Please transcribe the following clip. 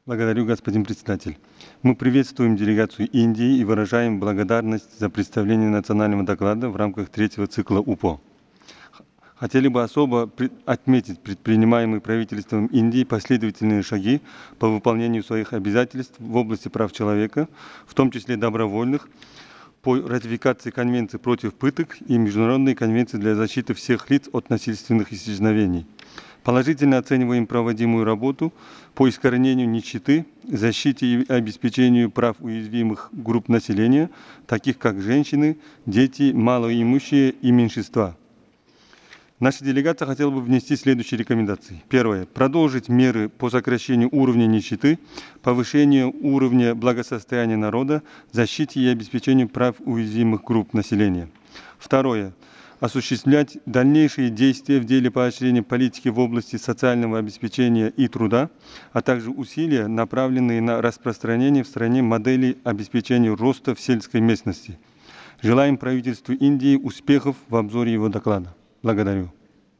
Благодарю, господин председатель. Мы приветствуем делегацию Индии и выражаем благодарность за представление национального доклада в рамках третьего цикла УПО. Хотели бы особо отметить предпринимаемые правительством Индии последовательные шаги по выполнению своих обязательств в области прав человека, в том числе добровольных, по ратификации Конвенции против пыток и Международной конвенции для защиты всех лиц от насильственных исчезновений. Положительно оцениваем проводимую работу по искоренению нищеты, защите и обеспечению прав уязвимых групп населения, таких как женщины, дети, малоимущие и меньшинства. Наша делегация хотела бы внести следующие рекомендации. Первое. Продолжить меры по сокращению уровня нищеты, повышению уровня благосостояния народа, защите и обеспечению прав уязвимых групп населения. Второе. Осуществлять дальнейшие действия в деле поощрения политики в области социального обеспечения и труда, а также усилия, направленные на распространение в стране моделей обеспечения роста в сельской местности. Желаем правительству Индии успехов в обзоре его доклада. Благодарю.